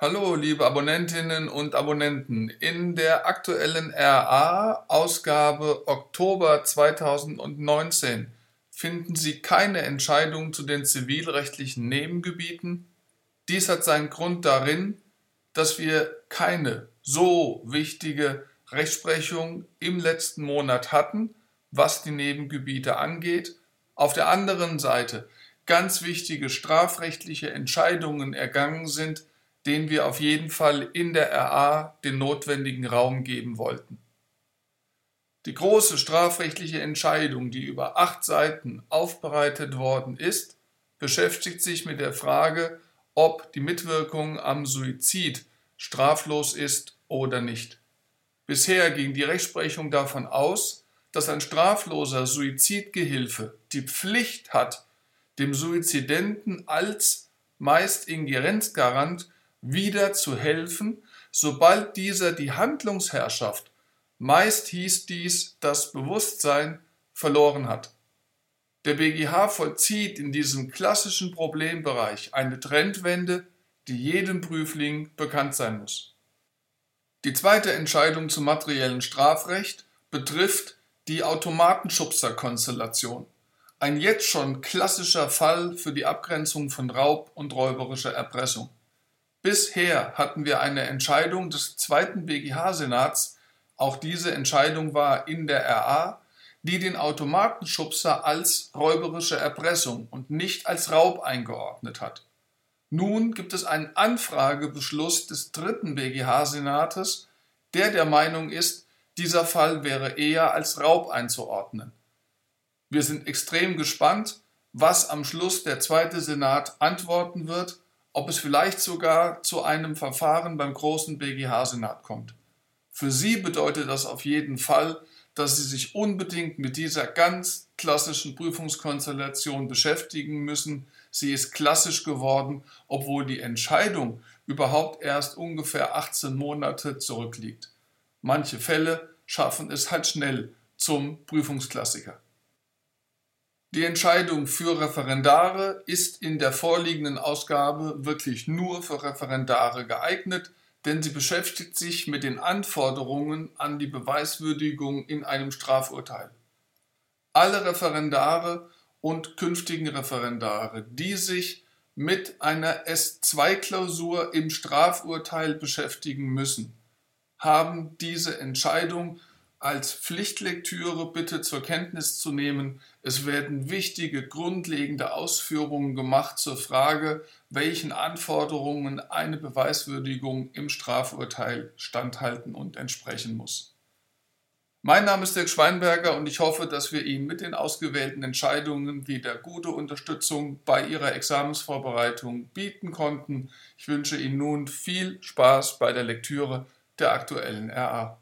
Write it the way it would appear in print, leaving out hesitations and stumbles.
Hallo, liebe Abonnentinnen und Abonnenten. In der aktuellen RA-Ausgabe Oktober 2019 finden Sie keine Entscheidung zu den zivilrechtlichen Nebengebieten. Dies hat seinen Grund darin, dass wir keine so wichtige Rechtsprechung im letzten Monat hatten, was die Nebengebiete angeht. Auf der anderen Seite ganz wichtige strafrechtliche Entscheidungen ergangen sind, denen wir auf jeden Fall in der RA den notwendigen Raum geben wollten. Die große strafrechtliche Entscheidung, die über 8 Seiten aufbereitet worden ist, beschäftigt sich mit der Frage, ob die Mitwirkung am Suizid straflos ist oder nicht. Bisher ging die Rechtsprechung davon aus, dass ein strafloser Suizidgehilfe die Pflicht hat, dem Suizidenten als meist Ingerenzgarant wieder zu helfen, sobald dieser die Handlungsherrschaft, meist hieß dies das Bewusstsein, verloren hat. Der BGH vollzieht in diesem klassischen Problembereich eine Trendwende, die jedem Prüfling bekannt sein muss. Die zweite Entscheidung zum materiellen Strafrecht betrifft die Automatenschubser-Konstellation. Ein jetzt schon klassischer Fall für die Abgrenzung von Raub und räuberischer Erpressung. Bisher hatten wir eine Entscheidung des zweiten BGH-Senats, auch diese Entscheidung war in der RA, die den Automatenschubser als räuberische Erpressung und nicht als Raub eingeordnet hat. Nun gibt es einen Anfragebeschluss des dritten BGH-Senates, der Meinung ist, dieser Fall wäre eher als Raub einzuordnen. Wir sind extrem gespannt, was am Schluss der zweite Senat antworten wird, ob es vielleicht sogar zu einem Verfahren beim großen BGH-Senat kommt. Für Sie bedeutet das auf jeden Fall, dass Sie sich unbedingt mit dieser ganz klassischen Prüfungskonstellation beschäftigen müssen. Sie ist klassisch geworden, obwohl die Entscheidung überhaupt erst ungefähr 18 Monate zurückliegt. Manche Fälle schaffen es halt schnell zum Prüfungsklassiker. Die Entscheidung für Referendare ist in der vorliegenden Ausgabe wirklich nur für Referendare geeignet, denn sie beschäftigt sich mit den Anforderungen an die Beweiswürdigung in einem Strafurteil. Alle Referendare und künftigen Referendare, die sich mit einer S2-Klausur im Strafurteil beschäftigen müssen, haben diese Entscheidung als Pflichtlektüre bitte zur Kenntnis zu nehmen. Es werden wichtige, grundlegende Ausführungen gemacht zur Frage, welchen Anforderungen eine Beweiswürdigung im Strafurteil standhalten und entsprechen muss. Mein Name ist Dirk Schweinberger und ich hoffe, dass wir Ihnen mit den ausgewählten Entscheidungen wieder gute Unterstützung bei Ihrer Examensvorbereitung bieten konnten. Ich wünsche Ihnen nun viel Spaß bei der Lektüre der aktuellen RA.